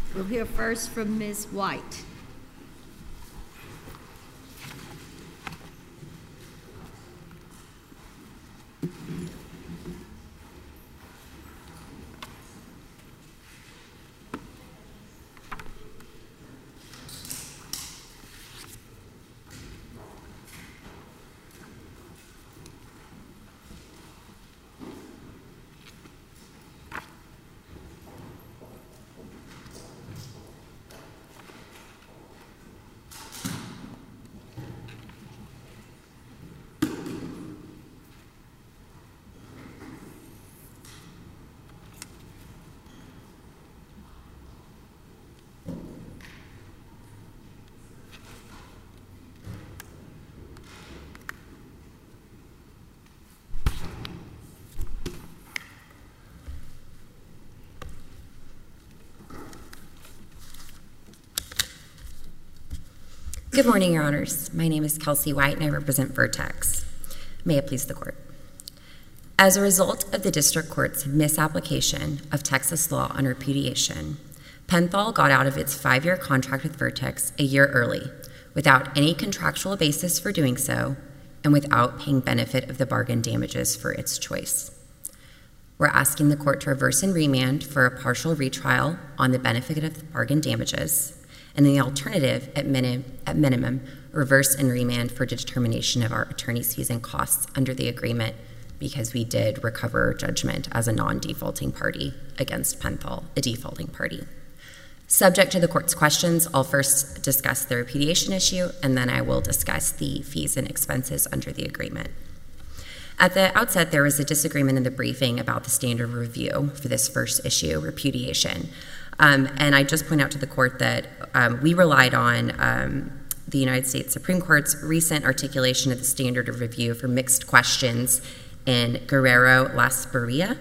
We'll hear first from Ms. White. Good morning, Your Honors. My name is Kelsey White, and I represent Vertex. May it please the Court. As a result of the District Court's misapplication of Texas law on repudiation, Penthal got out of its 5-year contract with Vertex a year early, without any contractual basis for doing so, and without paying benefit of the bargain damages for its choice. We're asking the Court to reverse and remand for a partial retrial on the benefit of the bargain damages, and the alternative, at minimum, reverse and remand for determination of our attorney's fees and costs under the agreement, because we did recover judgment as a non-defaulting party against Penthal, a defaulting party. Subject to the Court's questions, I'll first discuss the repudiation issue, and then I will discuss the fees and expenses under the agreement. At the outset, there was a disagreement in the briefing about the standard review for this first issue, repudiation. And I just point out to the Court that we relied on the United States Supreme Court's recent articulation of the standard of review for mixed questions in Guerrero-Las Barrias,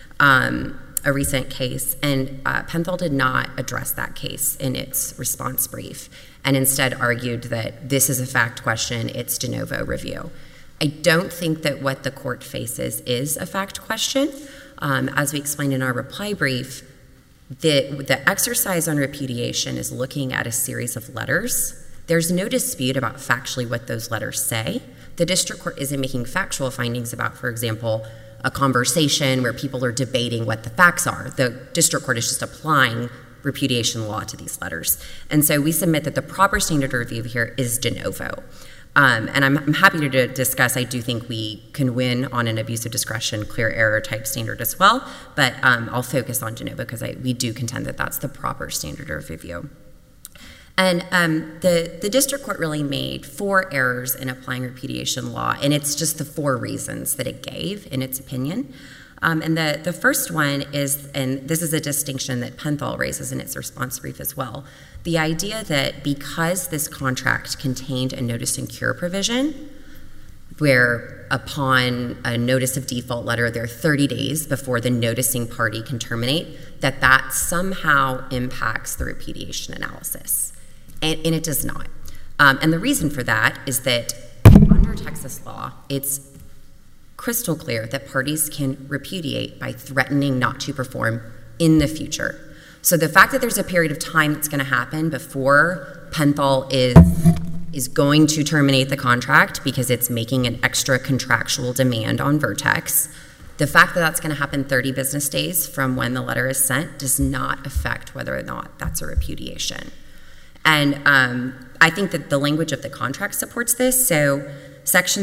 a recent case, and Penthal did not address that case in its response brief, and instead argued that this is a fact question, it's de novo review. I don't think that what the Court faces is a fact question. As we explained in our reply brief, the exercise on repudiation is looking at a series of letters. There's no dispute about factually what those letters say. The District Court isn't making factual findings about, for example, a conversation where people are debating what the facts are. The District Court is just applying repudiation law to these letters. And so we submit that the proper standard of review here is de novo. And I'm happy to discuss, I do think we can win on an abuse of discretion, clear error type standard as well, but I'll focus on de novo because we do contend that that's the proper standard of review. And the District Court really made 4 errors in applying repudiation law, and it's just the 4 reasons that it gave in its opinion. And the first one is, and this is a distinction that Penthal raises in its response brief as well, the idea that because this contract contained a notice and cure provision, where upon a notice of default letter, there are 30 days before the noticing party can terminate, that somehow impacts the repudiation analysis. And it does not. And the reason for that is that under Texas law, it's crystal clear that parties can repudiate by threatening not to perform in the future. So the fact that there's a period of time that's going to happen before Penthal is going to terminate the contract because it's making an extra contractual demand on Vertex, the fact that that's going to happen 30 business days from when the letter is sent does not affect whether or not that's a repudiation. And I think that the language of the contract supports this. So Section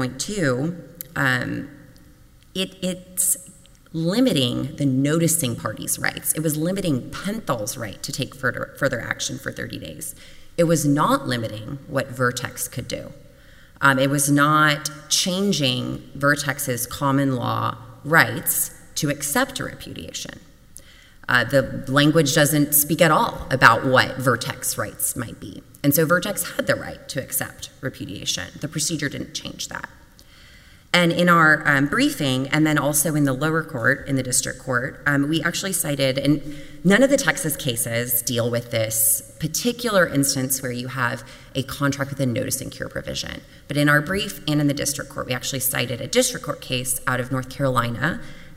7.2, it's limiting the noticing party's rights. It was limiting Penthal's right to take further action for 30 days. It was not limiting what Vertex could do. It was not changing Vertex's common law rights to accept a repudiation. The language doesn't speak at all about what Vertex rights might be. And so Vertex had the right to accept repudiation. The procedure didn't change that. And in our briefing, and then also in the lower court, in the district court, we actually cited, and none of the Texas cases deal with this particular instance where you have a contract with a notice and cure provision. But in our brief and in the district court, we actually cited a district court case out of North Carolina,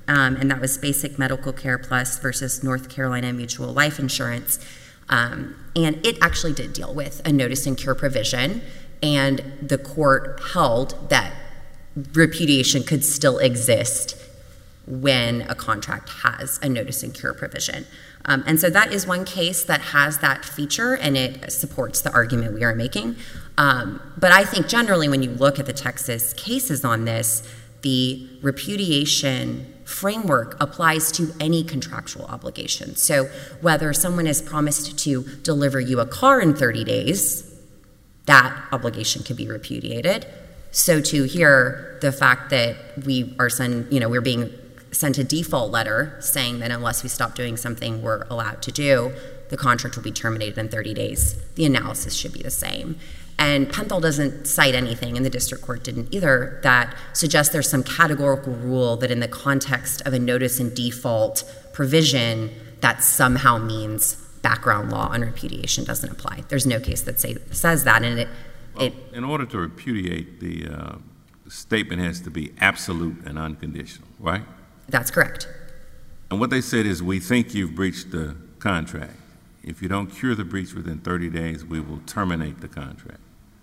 and that was Basic Medical Care Plus versus North Carolina Mutual Life Insurance. And it actually did deal with a notice and cure provision, and the court held that repudiation could still exist when a contract has a notice and cure provision. And so that is one case that has that feature, and it supports the argument we are making. But I think generally when you look at the Texas cases on this, the repudiation framework applies to any contractual obligation. So whether someone is promised to deliver you a car in 30 days, that obligation can be repudiated. So to hear the fact that we're being sent a default letter saying that unless we stop doing something we're allowed to do, the contract will be terminated in 30 days. The analysis should be the same. And Penthal doesn't cite anything, and the district court didn't either, that suggests there's some categorical rule that in the context of a notice and default provision that somehow means background law on repudiation doesn't apply. There's no case that says that, and in order to repudiate, the statement has to be absolute and unconditional, right? That's correct. And what they said is, we think you've breached the contract. If you don't cure the breach within 30 days, we will terminate the contract.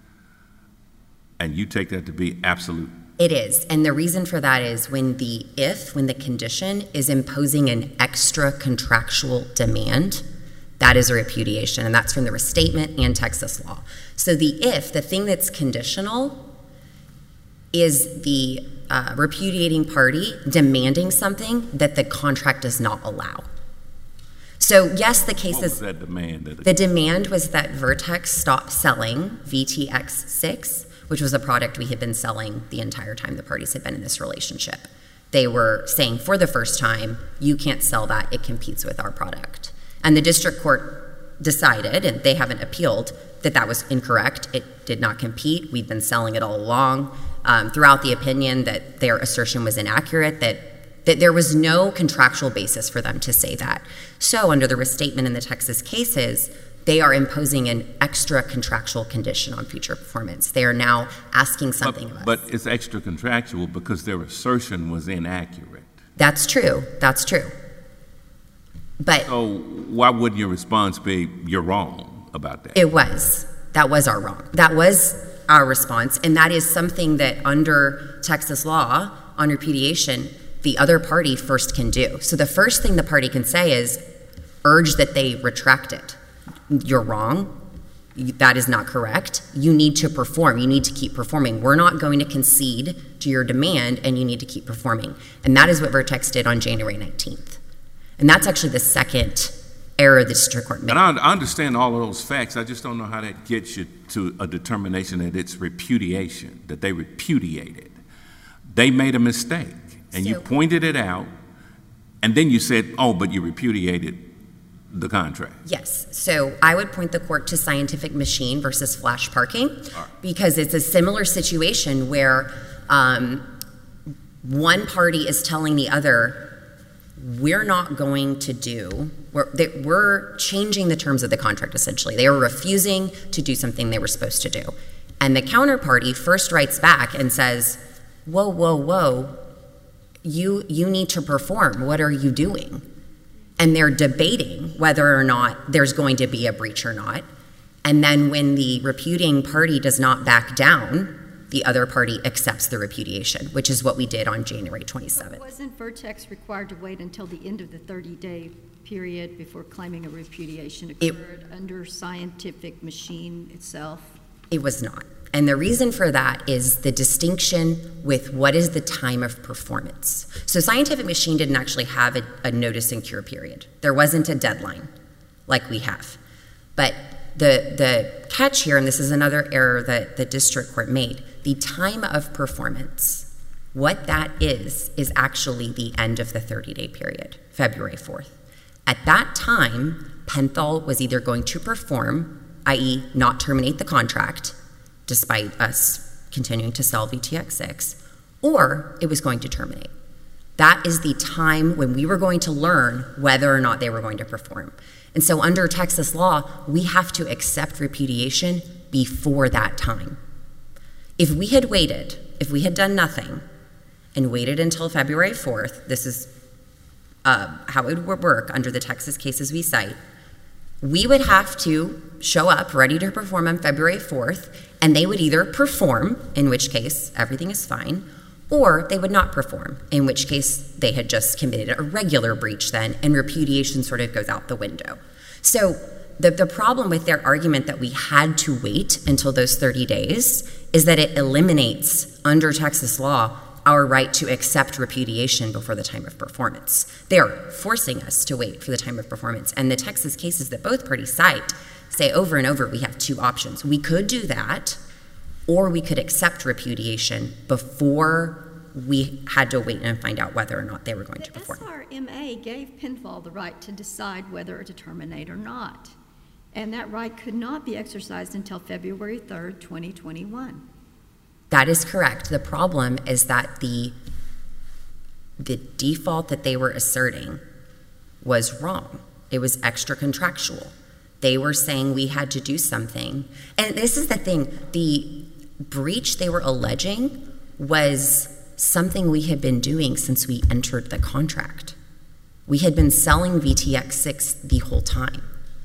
And you take that to be absolute? It is. And the reason for that is when the condition is imposing an extra contractual demand, that is a repudiation. And that's from the restatement and Texas law. So the thing that's conditional, is the repudiating party demanding something that the contract does not allow. So yes, the case What was that demand? The demand was that Vertex stop selling VTX6, which was a product we had been selling the entire time the parties had been in this relationship. They were saying for the first time, you can't sell that, it competes with our product. And the district court decided, and they haven't appealed, that that was incorrect. It did not compete. We've been selling it all along. Throughout the opinion that their assertion was inaccurate, that there was no contractual basis for them to say that. So under the restatement in the Texas cases, they are imposing an extra contractual condition on future performance. They are now asking something of us. But it's extra contractual because their assertion was inaccurate. That's true. That's true. But so why wouldn't your response be, you're wrong about that? It was. That was our wrong. That was our response, and that is something that under Texas law on repudiation, the other party first can do. So the first thing the party can say is urge that they retract it. You're wrong. That is not correct. You need to perform. You need to keep performing. We're not going to concede to your demand, and you need to keep performing. And that is what Vertex did on January 19th. And that's actually the second error the district court made. And I understand all of those facts. I just don't know how that gets you to a determination that it's repudiation, that they repudiated. They made a mistake, and you pointed it out, and then you said, oh, but you repudiated the contract. Yes. So I would point the court to Scientific Machine versus Flash Parking, because it's a similar situation where one party is telling the other, we're not going to do, we're changing the terms of the contract, essentially. They were refusing to do something they were supposed to do. And the counterparty first writes back and says, whoa, whoa, whoa, you need to perform. What are you doing? And they're debating whether or not there's going to be a breach or not. And then when the repudiating party does not back down, the other party accepts the repudiation, which is what we did on January 27th. Wasn't Vertex required to wait until the end of the 30-day period before claiming a repudiation occurred under Scientific Machine itself? It was not. And the reason for that is the distinction with what is the time of performance. So Scientific Machine didn't actually have a notice and cure period. There wasn't a deadline like we have. But the catch here, and this is another error that the district court made, the time of performance, what that is actually the end of the 30-day period, February 4th. At that time, Penthal was either going to perform, i.e. not terminate the contract, despite us continuing to sell VTX6, or it was going to terminate. That is the time when we were going to learn whether or not they were going to perform. And so under Texas law, we have to accept repudiation before that time. If we had waited, if we had done nothing, and waited until February 4th, this is how it would work under the Texas cases we cite, we would have to show up ready to perform on February 4th, and they would either perform, in which case everything is fine, or they would not perform, in which case they had just committed a regular breach then, and repudiation sort of goes out the window. So the problem with their argument that we had to wait until those 30 days is that it eliminates, under Texas law, our right to accept repudiation before the time of performance. They are forcing us to wait for the time of performance. And the Texas cases that both parties cite say over and over, we have two options. We could do that, or we could accept repudiation before we had to wait and find out whether or not they were going to perform. The SRMA gave Pinfall the right to decide whether to terminate or not. And that right could not be exercised until February 3rd, 2021. That is correct. The problem is that the default that they were asserting was wrong. It was extra contractual. They were saying we had to do something. And this is the thing. The breach they were alleging was something we had been doing since we entered the contract. We had been selling VTX6 the whole time.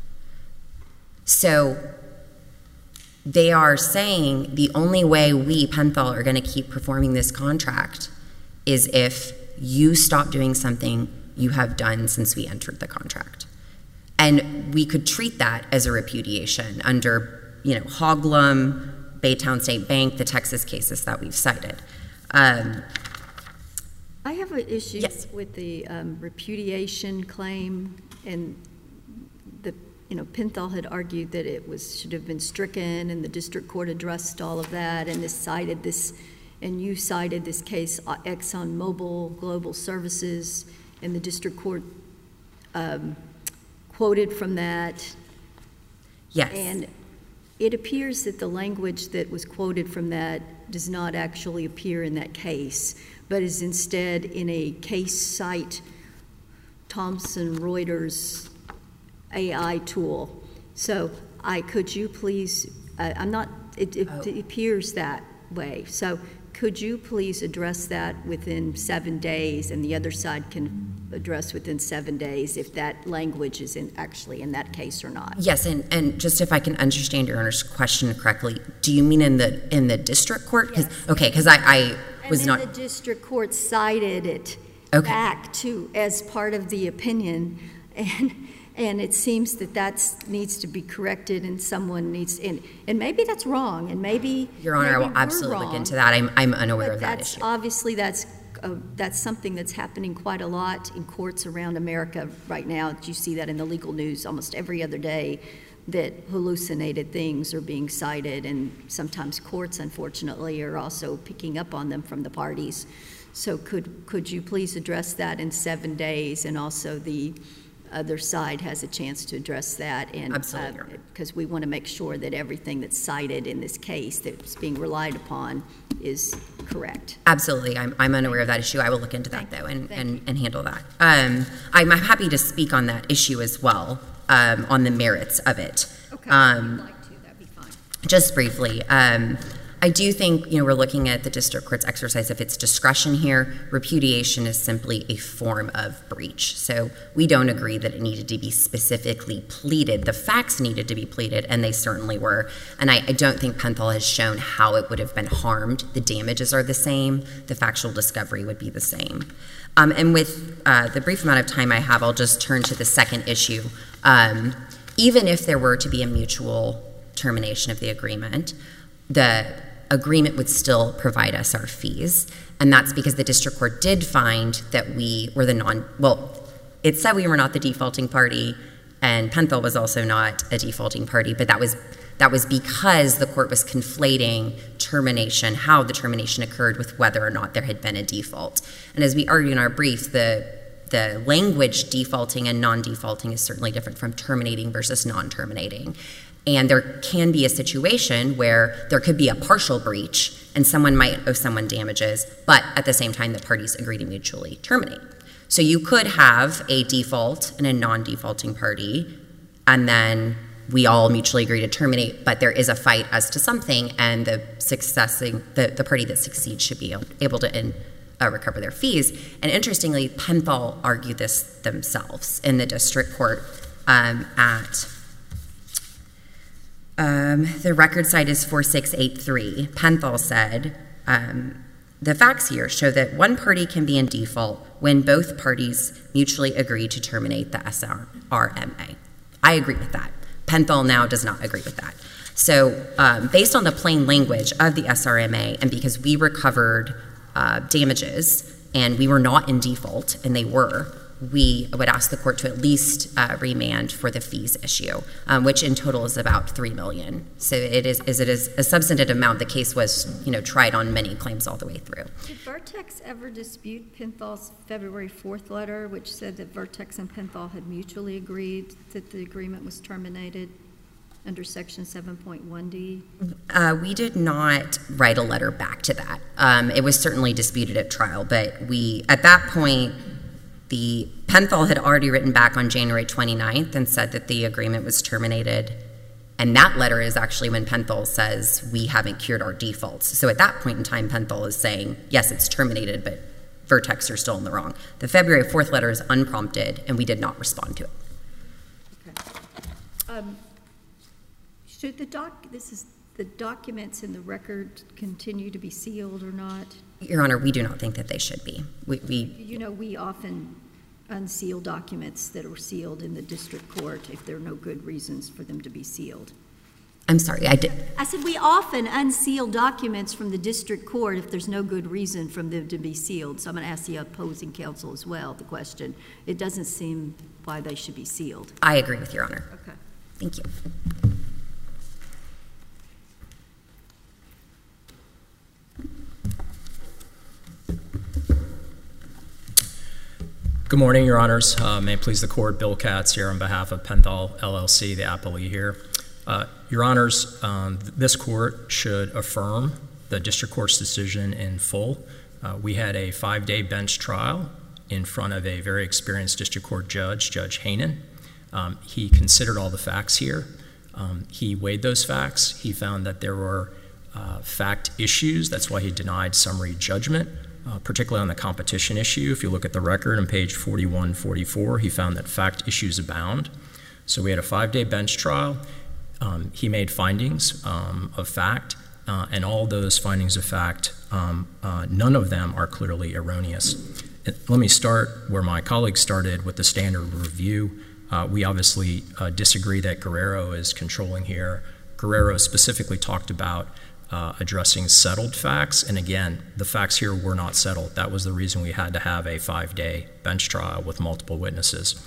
So they are saying the only way we, Penthal, are going to keep performing this contract is if you stop doing something you have done since we entered the contract. And we could treat that as a repudiation under, Hoglum, Baytown State Bank, the Texas cases that we've cited. I have an issue Yes. with the repudiation claim, and Pinthal had argued that it should have been stricken, and the district court addressed all of that, and you cited this case, ExxonMobil Global Services, and the district court quoted from that. Yes. And it appears that the language that was quoted from that does not actually appear in that case, but is instead in a case cite, Thomson Reuters AI tool. So could you please, it appears that way. So could you please address that within 7 days, and the other side can address within 7 days if that language is actually in that case or not? Yes, and just if I can understand your Honor's question correctly, do you mean in the district court? Yes. Okay, because I was not. And then the district court cited it back to as part of the opinion, and it seems that needs to be corrected, and someone needs, and maybe that's wrong, and maybe Your Honor, I will absolutely look into that. I'm unaware of that issue. Obviously, that's something that's happening quite a lot in courts around America right now. You see that in the legal news almost every other day, that hallucinated things are being cited, and sometimes courts, unfortunately, are also picking up on them from the parties. So could you please address that in 7 days, and also the other side has a chance to address that, and Absolutely. Because we want to make sure that everything that's cited in this case that's being relied upon is correct. Absolutely. I'm unaware of that issue. I will look into that, though, and handle that. I'm happy to speak on that issue as well, on the merits of it. Okay, if you'd like to, that'd be fine. Just briefly, I do think, we're looking at the district court's exercise of its discretion here. Repudiation is simply a form of breach. So we don't agree that it needed to be specifically pleaded. The facts needed to be pleaded, and they certainly were. And I don't think Penthal has shown how it would have been harmed. The damages are the same. The factual discovery would be the same. And with the brief amount of time I have, I'll just turn to the second issue. Even if there were to be a mutual termination of the agreement, the agreement would still provide us our fees, and that's because the district court did find that we were it said we were not the defaulting party, and Penthal was also not a defaulting party, but that was because the court was conflating termination, how the termination occurred, with whether or not there had been a default. And as we argue in our brief, the language defaulting and non-defaulting is certainly different from terminating versus non-terminating. And there can be a situation where there could be a partial breach and someone might owe someone damages, but at the same time the parties agree to mutually terminate. So you could have a default and a non-defaulting party, and then we all mutually agree to terminate, but there is a fight as to something, and the party that succeeds should be able to recover their fees. And interestingly, Penthal argued this themselves in the district court at the record site is 4683. Penthal said, the facts here show that one party can be in default when both parties mutually agree to terminate the SRMA. I agree with that. Penthal now does not agree with that. So based on the plain language of the SRMA, and because we recovered damages and we were not in default, and they were, we would ask the court to at least remand for the fees issue, which in total is about $3 million. So it is a substantive amount. The case was, tried on many claims all the way through. Did Vertex ever dispute Penthal's February 4th letter, which said that Vertex and Penthal had mutually agreed that the agreement was terminated under Section 7.1D? We did not write a letter back to that. It was certainly disputed at trial, but at that point, the Penthal had already written back on January 29th and said that the agreement was terminated. And that letter is actually when Penthal says, we haven't cured our defaults. So at that point in time, Penthal is saying, yes, it's terminated, but Vertex are still in the wrong. The February 4th letter is unprompted, and we did not respond to it. Okay. Should the documents in the record continue to be sealed or not? Your Honor, we do not think that they should be. We often unseal documents that are sealed in the district court if there are no good reasons for them to be sealed. I'm sorry, I said we often unseal documents from the district court if there's no good reason for them to be sealed. So I'm going to ask the opposing counsel as well the question. It doesn't seem why they should be sealed. I agree with Your Honor. Okay. Thank you. Good morning, Your Honors. May it please the Court, Bill Katz here on behalf of Penthal LLC, the appellee here. Your Honors, this Court should affirm the District Court's decision in full. We had a 5-day bench trial in front of a very experienced District Court judge, Judge Hainan. He considered all the facts here. He weighed those facts. He found that there were fact issues. That's why he denied summary judgment. Particularly on the competition issue. If you look at the record on page 4144, he found that fact issues abound. So we had a 5-day bench trial. He made findings of fact, and all those findings of fact, none of them are clearly erroneous. Let me start where my colleague started with the standard review. We obviously disagree that Guerrero is controlling here. Guerrero specifically talked about addressing settled facts, and again, the facts here were not settled. That was the reason we had to have a 5-day bench trial with multiple witnesses.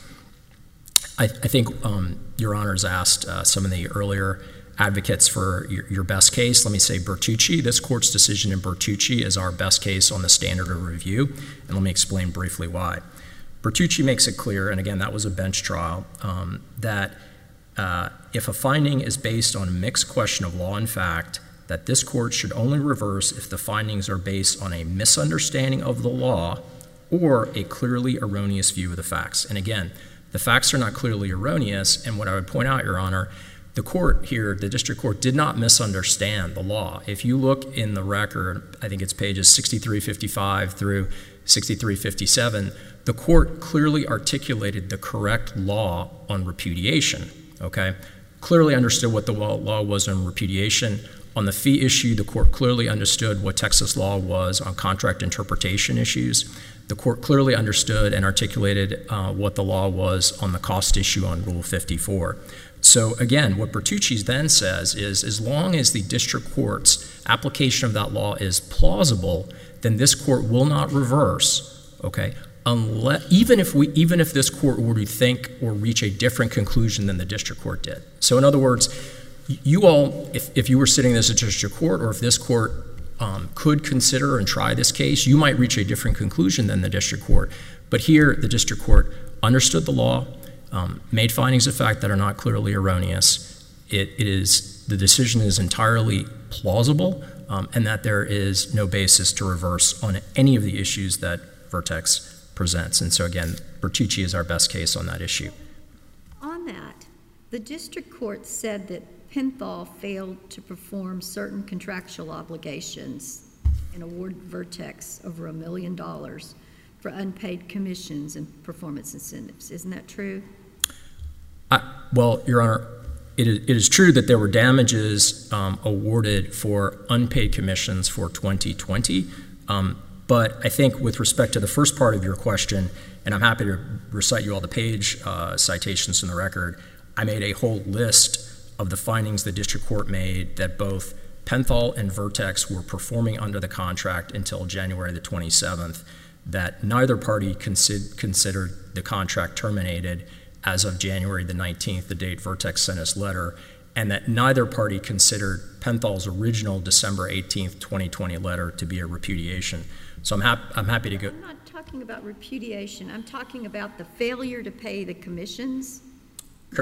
I think Your Honors asked some of the earlier advocates for your best case. Let me say Bertucci. This Court's decision in Bertucci is our best case on the standard of review, and let me explain briefly why. Bertucci makes it clear, and again, that was a bench trial, that if a finding is based on a mixed question of law and fact, that this Court should only reverse if the findings are based on a misunderstanding of the law or a clearly erroneous view of the facts. And again, the facts are not clearly erroneous, and what I would point out, Your Honor, the Court here, the District Court, did not misunderstand the law. If you look in the record, I think it's pages 6355 through 6357, the Court clearly articulated the correct law on repudiation, okay? Clearly understood what the law was on repudiation. On the fee issue, the Court clearly understood what Texas law was on contract interpretation issues. The Court clearly understood and articulated what the law was on the cost issue on Rule 54. So again, what Bertucci then says is as long as the District Court's application of that law is plausible, then this Court will not reverse, okay, even if this Court were to think or reach a different conclusion than the District Court did. So in other words, you all, if you were sitting as a District Court, or if this Court could consider and try this case, you might reach a different conclusion than the District Court. But here, the District Court understood the law, made findings of fact that are not clearly erroneous. The decision is entirely plausible, and that there is no basis to reverse on any of the issues that Vertex presents. And so again, Bertucci is our best case on that issue. On that, the District Court said that Penthal failed to perform certain contractual obligations and award Vertex over $1 million for unpaid commissions and performance incentives. Isn't that true? Well, Your Honor, it is true that there were damages awarded for unpaid commissions for 2020, but I think with respect to the first part of your question, and I'm happy to recite you all the page citations in the record, I made a whole list of the findings the district court made that both Penthal and Vertex were performing under the contract until January the 27th, that neither party considered the contract terminated as of January the 19th, the date Vertex sent us letter, and that neither party considered Penthal's original December 18th, 2020 letter to be a repudiation. So I'm happy to go. I'm not talking about repudiation. I'm talking about the failure to pay the commissions, the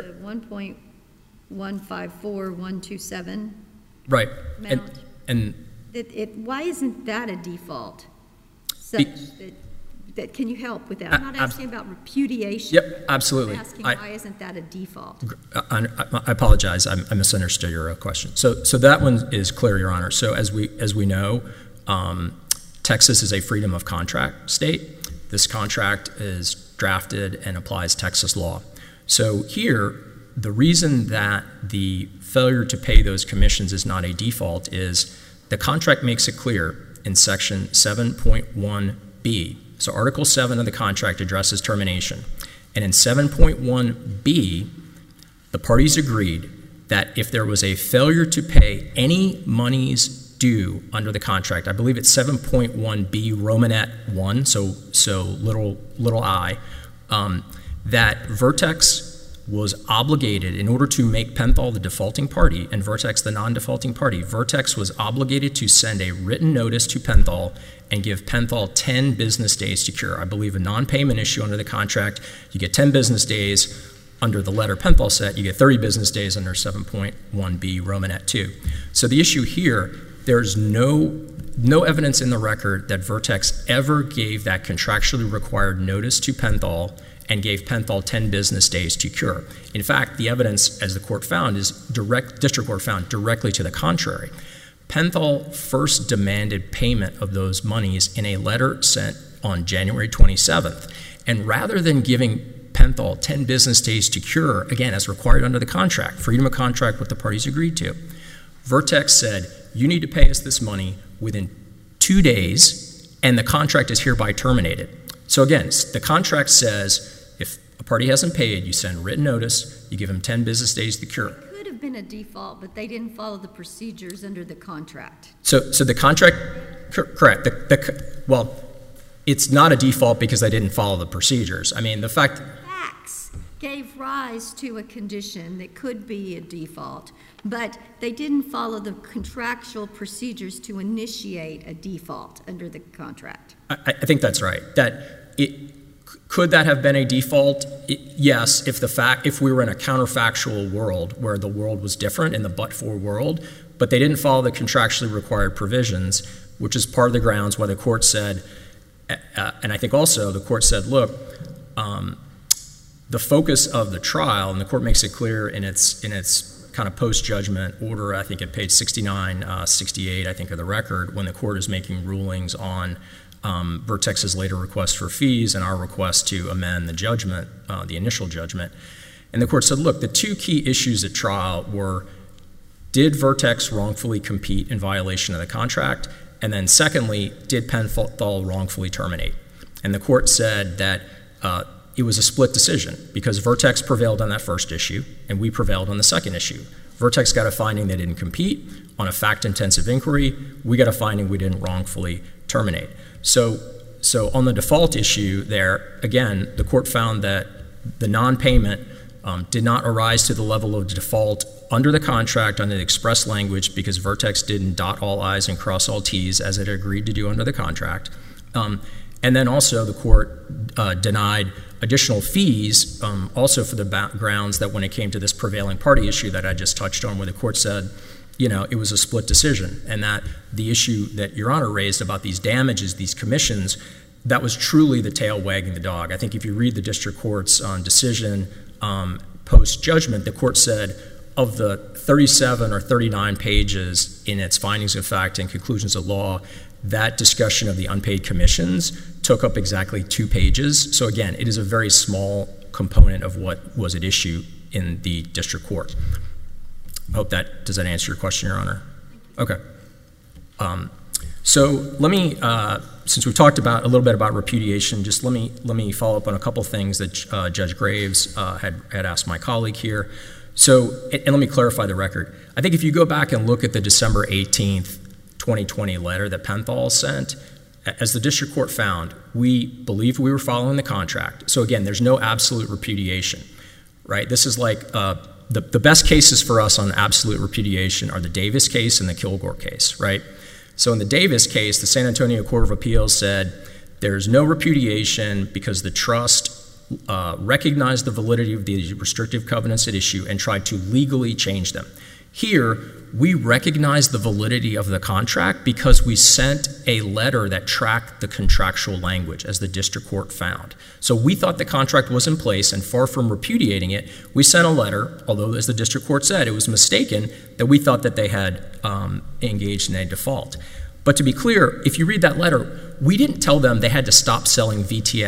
1.154127 right. amount. And why isn't that a default? Such that can you help with that? I'm not asking about repudiation. Yep, absolutely. I'm asking why isn't that a default? I apologize. I misunderstood your question. So that one is clear, Your Honor. So as we know, Texas is a freedom of contract state. This contract is drafted and applies Texas law. So here, the reason that the failure to pay those commissions is not a default is the contract makes it clear in Section 7.1b. So Article 7 of the contract addresses termination. And in 7.1b, the parties agreed that if there was a failure to pay any monies due under the contract, I believe it's 7.1b Romanet 1, so little I, that Vertex was obligated, in order to make Penthal the defaulting party and Vertex the non-defaulting party, Vertex was obligated to send a written notice to Penthal and give Penthal 10 business days to cure. I believe a non-payment issue under the contract, you get 10 business days. Under the letter Penthal set, you get 30 business days under 7.1b Romanet 2. So the issue here, there's no evidence in the record that Vertex ever gave that contractually required notice to Penthal and gave Penthal 10 business days to cure. In fact, the evidence, as the court found, district court found directly to the contrary. Penthal first demanded payment of those monies in a letter sent on January 27th. And rather than giving Penthal 10 business days to cure, again, as required under the contract, freedom of contract, what the parties agreed to, Vertex said, you need to pay us this money within 2 days, and the contract is hereby terminated. So again, the contract says, if a party hasn't paid, you send written notice, you give them 10 business days to cure. It could have been a default, but they didn't follow the procedures under the contract. So the contract, correct. Well, it's not a default because they didn't follow the procedures. I mean, the fact... Facts gave rise to a condition that could be a default, but they didn't follow the contractual procedures to initiate a default under the contract. I think that's right. Could that have been a default? Yes, if we were in a counterfactual world where the world was different, in the but-for world, but they didn't follow the contractually required provisions, which is part of the grounds why the court said, and I think also the court said, look, the focus of the trial, and the court makes it clear in its kind of post-judgment order, I think at page 69, 68, I think of the record, when the court is making rulings on Vertex's later request for fees and our request to amend the judgment, the initial judgment. And the court said, look, the two key issues at trial were, did Vertex wrongfully compete in violation of the contract? And then secondly, did Penthal wrongfully terminate? And the court said that it was a split decision because Vertex prevailed on that first issue and we prevailed on the second issue. Vertex got a finding they didn't compete on a fact-intensive inquiry. We got a finding we didn't wrongfully terminate. So on the default issue there, again, the court found that the non-payment did not arise to the level of default under the contract under the express language because Vertex didn't dot all I's and cross all T's as it agreed to do under the contract. And then also the court denied additional fees also for the grounds that when it came to this prevailing party issue that I just touched on where the court said, you know, it was a split decision and that the issue that Your Honor raised about these damages, these commissions, that was truly the tail wagging the dog. I think if you read the district court's decision post-judgment, the court said of the 37 or 39 pages in its findings of fact and conclusions of law, that discussion of the unpaid commissions took up exactly 2 pages. So again, it is a very small component of what was at issue in the district court. I hope does that answer your question, Your Honor? Okay. So let me, since we've talked about a little bit about repudiation, just let me follow up on a couple things that Judge Graves had asked my colleague here. So, and let me clarify the record. I think if you go back and look at the December 18th, 2020 letter that Penthal sent, as the district court found, we believed we were following the contract. So again, there's no absolute repudiation, right? This is like the best cases for us on absolute repudiation are the Davis case and the Kilgore case, right? So in the Davis case, the San Antonio Court of Appeals said there's no repudiation because the trust recognized the validity of the restrictive covenants at issue and tried to legally change them. Here, we recognize the validity of the contract because we sent a letter that tracked the contractual language, as the district court found. So we thought the contract was in place, and far from repudiating it, we sent a letter, although as the district court said, it was mistaken, that we thought that they had engaged in a default. But to be clear, if you read that letter, we didn't tell them they had to stop selling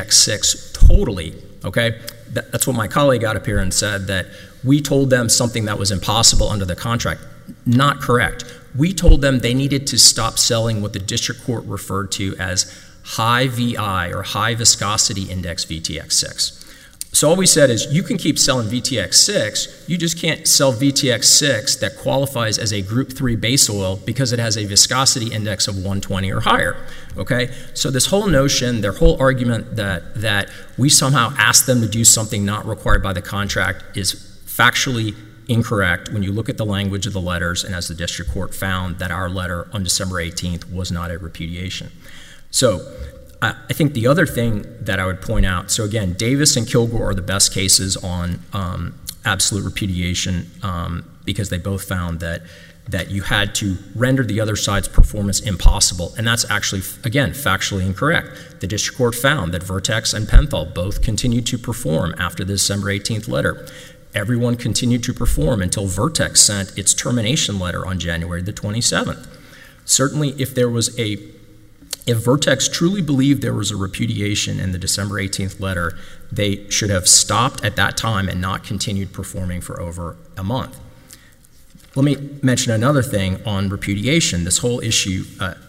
VTX6 totally, okay? That's what my colleague got up here and said, that we told them something that was impossible under the contract. Not correct. We told them they needed to stop selling what the district court referred to as high VI, or high viscosity index VTX6. So all we said is, you can keep selling VTX6, you just can't sell VTX6 that qualifies as a group 3 base oil because it has a viscosity index of 120 or higher, okay? So this whole notion, their whole argument that we somehow asked them to do something not required by the contract is factually incorrect when you look at the language of the letters, and as the district court found that our letter on December 18th was not a repudiation. So I think the other thing that I would point out, so again, Davis and Kilgore are the best cases on absolute repudiation because they both found that you had to render the other side's performance impossible, and that's actually, again, factually incorrect. The district court found that Vertex and Penthal both continued to perform after the December 18th letter. Everyone continued to perform until Vertex sent its termination letter on January the 27th. Certainly, if Vertex truly believed there was a repudiation in the December 18th letter, they should have stopped at that time and not continued performing for over a month. Let me mention another thing on repudiation, this whole issue,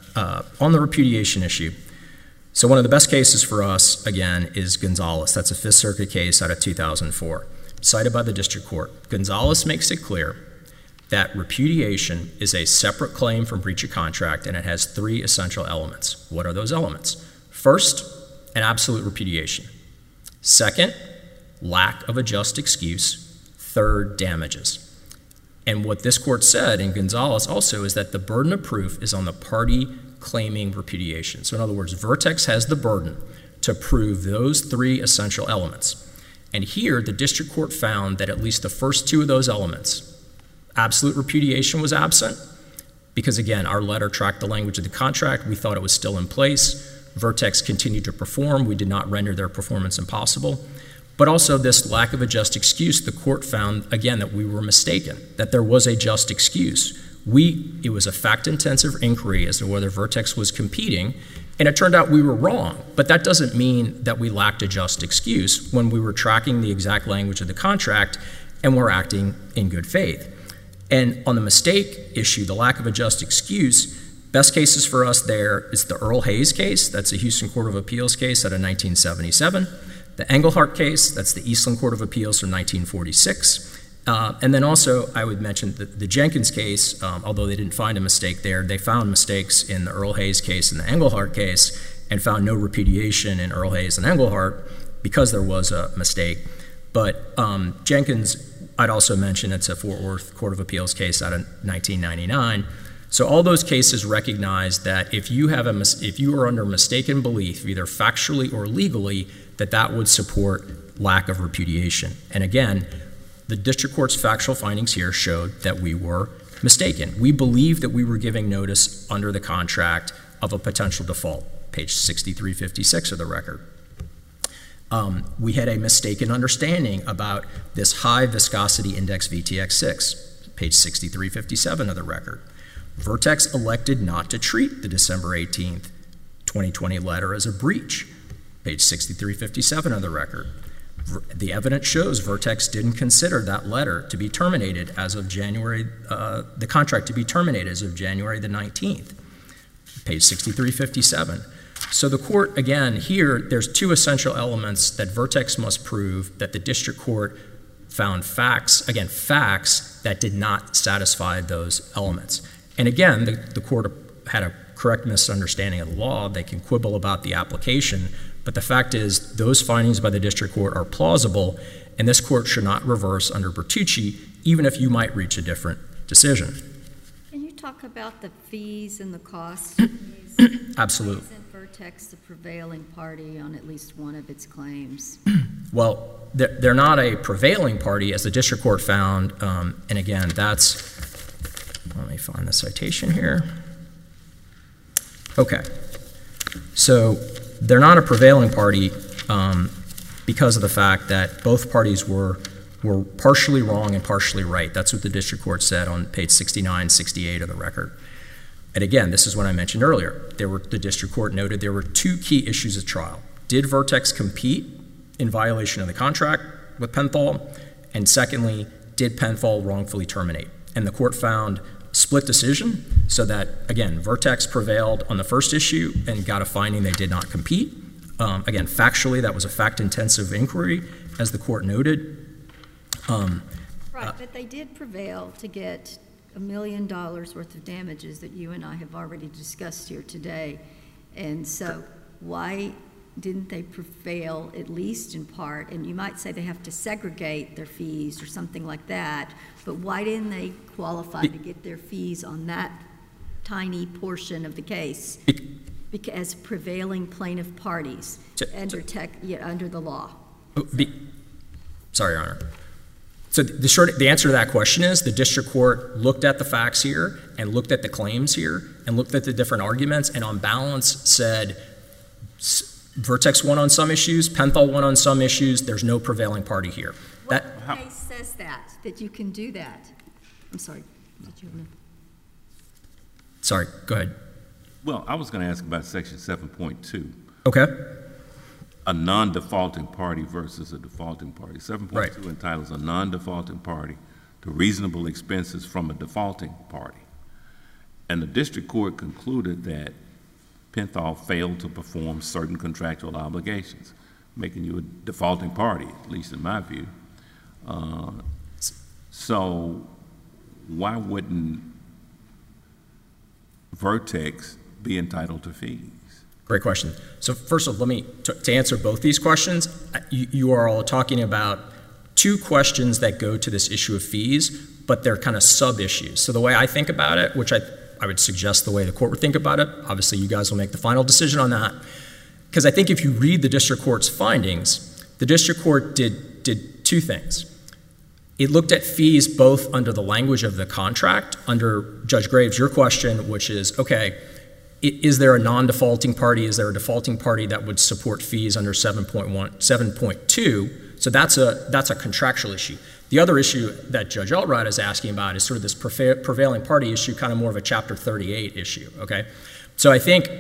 on the repudiation issue. So one of the best cases for us, again, is Gonzalez. That's a Fifth Circuit case out of 2004, cited by the district court. Gonzalez makes it clear that repudiation is a separate claim from breach of contract, and it has 3 essential elements. What are those elements? First, an absolute repudiation. Second, lack of a just excuse. Third, damages. And what this court said in Gonzalez also is that the burden of proof is on the party claiming repudiation. So in other words, Vertex has the burden to prove those 3 essential elements. And here, the district court found that at least the first 2 of those elements, absolute repudiation was absent because, again, our letter tracked the language of the contract. We thought it was still in place. Vertex continued to perform. We did not render their performance impossible. But also this lack of a just excuse, the court found, again, that we were mistaken, that there was a just excuse. It was a fact-intensive inquiry as to whether Vertex was competing, and it turned out we were wrong. But that doesn't mean that we lacked a just excuse when we were tracking the exact language of the contract and were acting in good faith. And on the mistake issue, the lack of a just excuse, best cases for us there is the Earl Hayes case. That's a Houston Court of Appeals case out of 1977. The Engelhardt case, that's the Eastland Court of Appeals from 1946. And then also, I would mention the Jenkins case, although they didn't find a mistake there, they found mistakes in the Earl Hayes case and the Engelhardt case and found no repudiation in Earl Hayes and Engelhardt because there was a mistake. But Jenkins, I'd also mention it's a Fort Worth Court of Appeals case out of 1999. So all those cases recognize that if you are under mistaken belief, either factually or legally, that would support lack of repudiation. And again, the district court's factual findings here showed that we were mistaken. We believed that we were giving notice under the contract of a potential default, page 6356 of the record. We had a mistaken understanding about this high viscosity index VTX6, page 6357 of the record. Vertex elected not to treat the December 18th, 2020 letter as a breach, page 6357 of the record. The evidence shows Vertex didn't consider that letter to be terminated as of the contract to be terminated as of January the 19th, page 6357. So the court, again, here, there's two essential elements that Vertex must prove that the district court found facts that did not satisfy those elements. And again, the court had a correct misunderstanding of the law. They can quibble about the application, but the fact is those findings by the district court are plausible, and this court should not reverse under Bertucci, even if you might reach a different decision. Can you talk about the fees and the costs? Absolutely. Isn't Vertex the prevailing party on at least one of its claims? Well, they're not a prevailing party, as the district court found, and again, let me find the citation here. Okay, so they're not a prevailing party because of the fact that both parties were partially wrong and partially right. That's what the district court said on page 69, 68 of the record. And again, this is what I mentioned earlier. The district court noted there were two key issues at trial. Did Vertex compete in violation of the contract with Penthal? And secondly, did Penthal wrongfully terminate? And the court found split decision so that, again, Vertex prevailed on the first issue and got a finding they did not compete. Again, factually, that was a fact-intensive inquiry, as the court noted. Right, but they did prevail to get $1 million worth of damages that you and I have already discussed here today. And so why didn't they prevail, at least in part? And you might say they have to segregate their fees or something like that, but why didn't they qualify to get their fees on that tiny portion of the case as prevailing plaintiff parties under the law? Sorry, Your Honor. So the answer to that question is the district court looked at the facts here and looked at the claims here and looked at the different arguments and on balance said Vertex won on some issues, Penthal won on some issues, there's no prevailing party here. What case says that you can do that? I'm sorry. Sorry, go ahead. Well, I was going to ask about Section 7.2. Okay. A non-defaulting party versus a defaulting party. 7.2 entitles a non-defaulting party to reasonable expenses from a defaulting party. And the district court concluded that Penthal failed to perform certain contractual obligations, making you a defaulting party, at least in my view. So why wouldn't Vertex be entitled to fees? Great question. So first of all, to answer both these questions, you are all talking about two questions that go to this issue of fees, but they're kind of sub-issues. So the way I think about it, which I would suggest the way the court would think about it, obviously you guys will make the final decision on that, because I think if you read the district court's findings, the district court did two things. It looked at fees both under the language of the contract, under Judge Graves, your question, which is, okay, is there a non-defaulting party? Is there a defaulting party that would support fees under 7.2? So that's a contractual issue. The other issue that Judge Elrod is asking about is sort of this prevailing party issue, kind of more of a Chapter 38 issue, okay? So I think,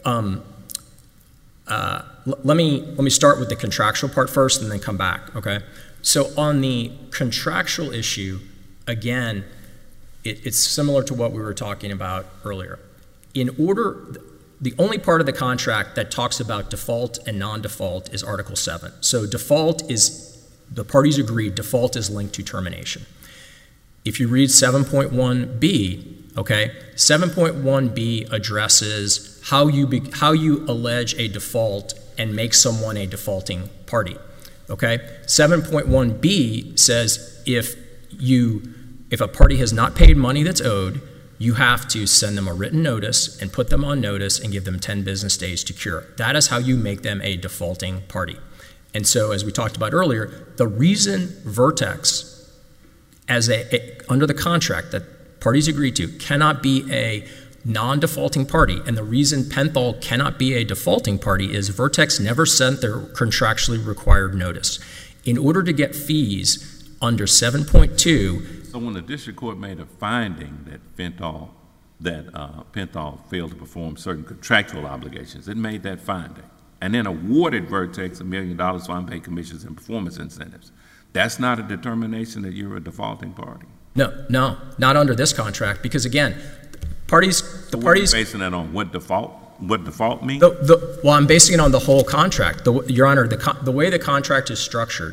let me start with the contractual part first and then come back, okay? So on the contractual issue, again, it's similar to what we were talking about earlier. The only part of the contract that talks about default and non-default is Article 7. So default is, the parties agree, default is linked to termination. If you read 7.1b, okay, 7.1b addresses how you allege a default and make someone a defaulting party, okay? 7.1b says if a party has not paid money that's owed, you have to send them a written notice and put them on notice and give them 10 business days to cure. That is how you make them a defaulting party. And so, as we talked about earlier, the reason Vertex, under the contract that parties agreed to, cannot be a non-defaulting party, and the reason Penthal cannot be a defaulting party is Vertex never sent their contractually required notice. In order to get fees under 7.2, so when the district court made a finding that Penthal that Penthal failed to perform certain contractual obligations. It made that finding and then awarded Vertex $1 million for unpaid commissions and performance incentives. That's not a determination that you're a defaulting party. No, not under this contract, because again, the parties. What are you basing that on? What default means? Well, I'm basing it on the whole contract. Your Honor, the way the contract is structured,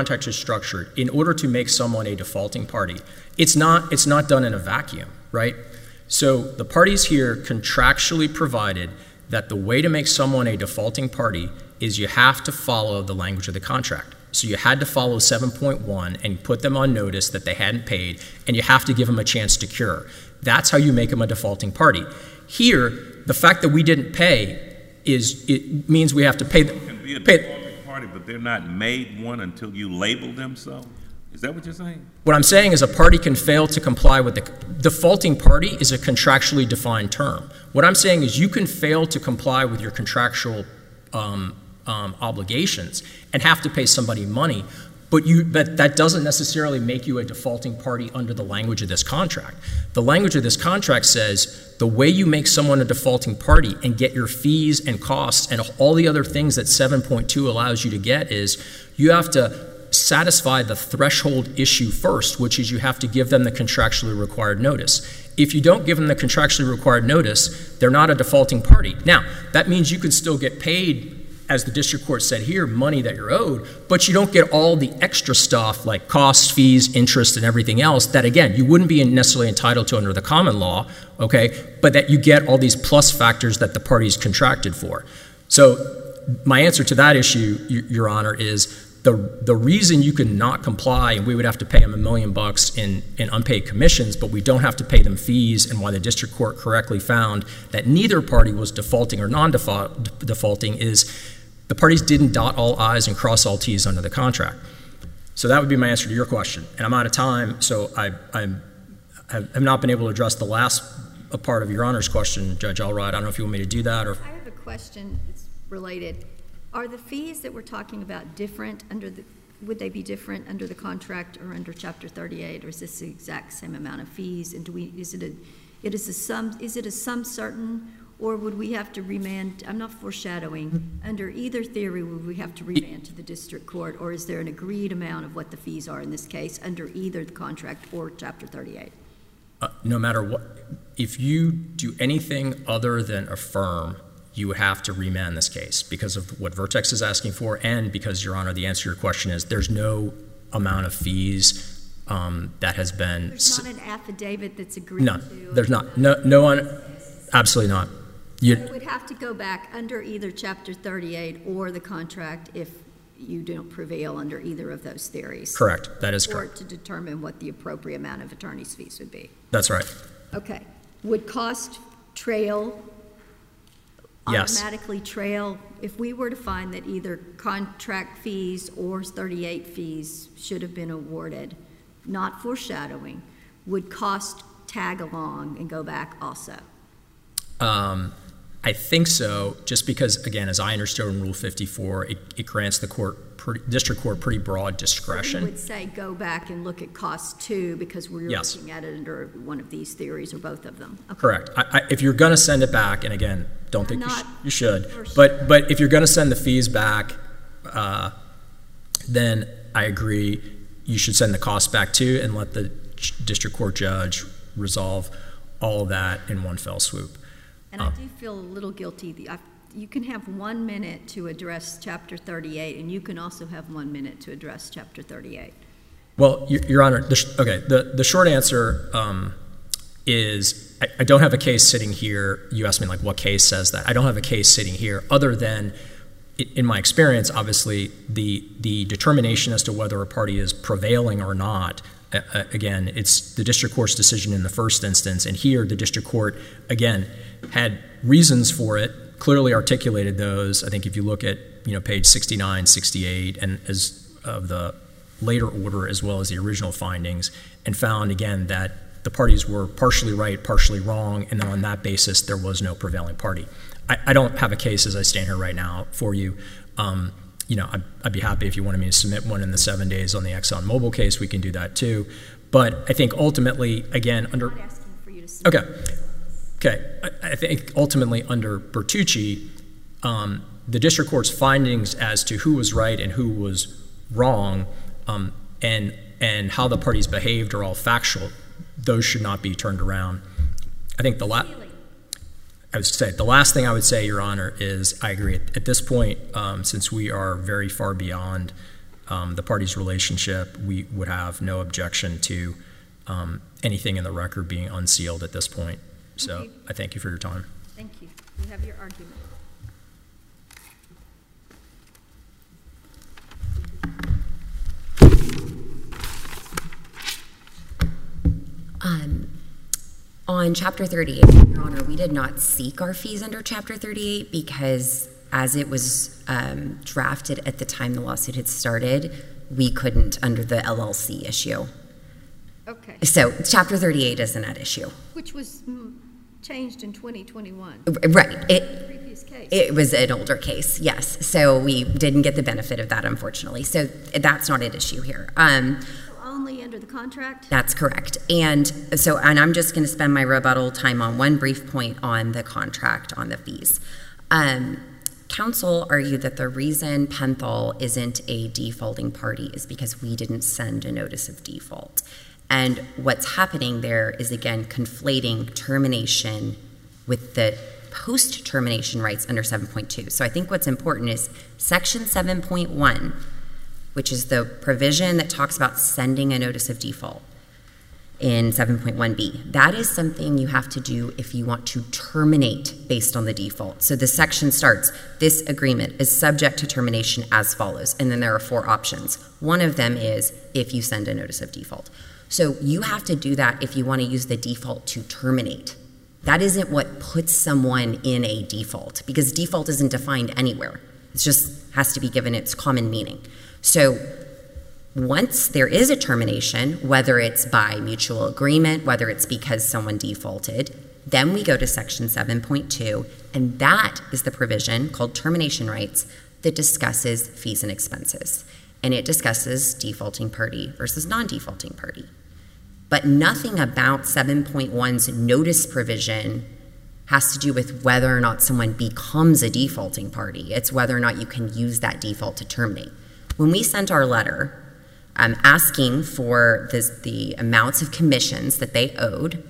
in order to make someone a defaulting party, it's not done in a vacuum, right? So the parties here contractually provided that the way to make someone a defaulting party is you have to follow the language of the contract. So you had to follow 7.1 and put them on notice that they hadn't paid, and you have to give them a chance to cure. That's how you make them a defaulting party. Here, the fact that we didn't pay it means we have to pay them. Can be a defaulting party, but they're not made one until you label them so? Is that what you're saying? What I'm saying is a party can fail to comply with the defaulting party is a contractually defined term. What I'm saying is you can fail to comply with your contractual obligations and have to pay somebody money, but that doesn't necessarily make you a defaulting party under the language of this contract. The language of this contract says the way you make someone a defaulting party and get your fees and costs and all the other things that 7.2 allows you to get is you have to satisfy the threshold issue first, which is you have to give them the contractually required notice. If you don't give them the contractually required notice, they're not a defaulting party. Now, that means you can still get paid, as the district court said here, money that you're owed, but you don't get all the extra stuff like costs, fees, interest, and everything else that, again, you wouldn't be necessarily entitled to under the common law, okay, but that you get all these plus factors that the parties contracted for. So my answer to that issue, Your Honor, is the reason you can not comply, and we would have to pay them $1 million in unpaid commissions, but we don't have to pay them fees, and why the district court correctly found that neither party was defaulting or non-defaulting is the parties didn't dot all I's and cross all T's under the contract. So that would be my answer to your question. And I'm out of time, so I have not been able to address the last part of Your Honor's question, Judge Elrod. I don't know if you want me to do that. Or I have a question that's related. Are the fees that we're talking about different would they be different under the contract or under Chapter 38, or is this the exact same amount of fees? And is it a sum certain, or would we have to remand? I'm not foreshadowing. Under either theory, would we have to remand to the district court, or is there an agreed amount of what the fees are in this case under either the contract or Chapter 38? No matter what, if you do anything other than affirm, you would have to remand this case because of what Vertex is asking for, and because, Your Honor, the answer to your question is there's no amount of fees that has been. There's not an affidavit that's agreed to. There's not. No one. Absolutely not. You would have to go back under either Chapter 38 or the contract if you don't prevail under either of those theories. Correct. That is correct. Or to determine what the appropriate amount of attorney's fees would be. That's right. Okay. Would cost trail? Yes. Automatically trail if we were to find that either contract fees or 38 fees should have been awarded, not foreshadowing, would cost tag along and go back also? I think so, just because, again, as I understood in Rule 54, it grants the district court pretty broad discretion. So we would say go back and look at cost too, because we're looking at it under one of these theories or both of them. Okay. Correct. If you're going to send it back, and again, don't think you should, but if you're going to send the fees back, then I agree you should send the costs back too and let the district court judge resolve all of that in one fell swoop. And I do feel a little guilty. You can have 1 minute to address Chapter 38, and you can also have 1 minute to address Chapter 38. Well, Your Honor, the short answer is I don't have a case sitting here. You asked me, like, what case says that. I don't have a case sitting here other than, in my experience, obviously, the determination as to whether a party is prevailing or not. Again, it's the district court's decision in the first instance, and here the district court, again, had reasons for it, clearly articulated those. I think if you look at page 69, 68, and as of the later order as well as the original findings, and found again that the parties were partially right, partially wrong, and then on that basis there was no prevailing party. I don't have a case as I stand here right now for you. I'd be happy if you wanted me to submit one in the 7 days on the ExxonMobil case. We can do that too. But I think ultimately, again, under. I'm not asking for you to submit. Okay. Okay, I think ultimately under Bertucci, the district court's findings as to who was right and who was wrong, and how the parties behaved are all factual. Those should not be turned around. I think the last thing I would say, Your Honor, is I agree. At this point, since we are very far beyond the parties' relationship, we would have no objection to anything in the record being unsealed at this point. So Okay. I thank you for your time. Thank you. You have your argument. On Chapter 38, Your Honor, we did not seek our fees under Chapter 38 because as it was drafted at the time the lawsuit had started, we couldn't under the LLC issue. Okay. So Chapter 38 isn't at issue. Which was changed in 2021. Right. The previous case. It was an older case, yes. So we didn't get the benefit of that, unfortunately. So that's not at issue here. Only under the contract? That's correct. And I'm just going to spend my rebuttal time on one brief point on the contract on the fees. Counsel argued that the reason Penthal isn't a defaulting party is because we didn't send a notice of default. And what's happening there is, again, conflating termination with the post-termination rights under 7.2. So I think what's important is Section 7.1, which is the provision that talks about sending a notice of default in 7.1b. That is something you have to do if you want to terminate based on the default. So the section starts, this agreement is subject to termination as follows, and then there are 4 options. One of them is if you send a notice of default. So you have to do that if you want to use the default to terminate. That isn't what puts someone in a default, because default isn't defined anywhere. It just has to be given its common meaning. So once there is a termination, whether it's by mutual agreement, whether it's because someone defaulted, then we go to Section 7.2, and that is the provision called termination rights that discusses fees and expenses. And it discusses defaulting party versus non-defaulting party. But nothing about 7.1's notice provision has to do with whether or not someone becomes a defaulting party. It's whether or not you can use that default to terminate. When we sent our letter asking for the amounts of commissions that they owed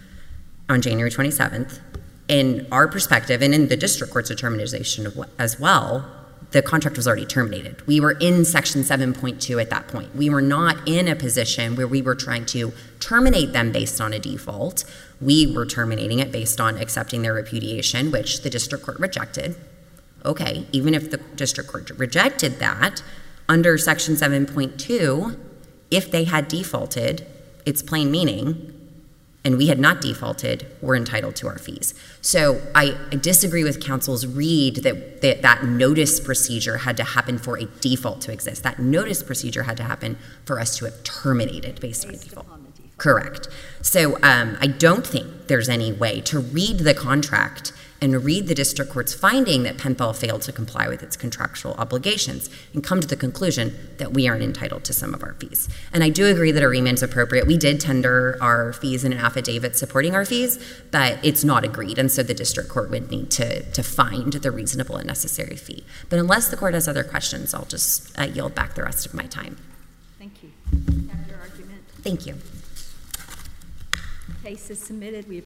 on January 27th, in our perspective and in the district court's determination as well, the contract was already terminated. We were in Section 7.2 at that point. We were not in a position where we were trying to terminate them based on a default. We were terminating it based on accepting their repudiation, which the district court rejected. Okay, even if the district court rejected that, under Section 7.2, if they had defaulted, it's plain meaning, and we had not defaulted, we're entitled to our fees. So I disagree with counsel's read that notice procedure had to happen for a default to exist. That notice procedure had to happen for us to have terminated based on a default. Correct. So I don't think there's any way to read the contract and read the district court's finding that Penthal failed to comply with its contractual obligations and come to the conclusion that we aren't entitled to some of our fees. And I do agree that a remand is appropriate. We did tender our fees in an affidavit supporting our fees, but it's not agreed, and so the district court would need to find the reasonable and necessary fee. But unless the court has other questions, I'll just yield back the rest of my time. Thank you. Have your argument. Thank you. Case is submitted. We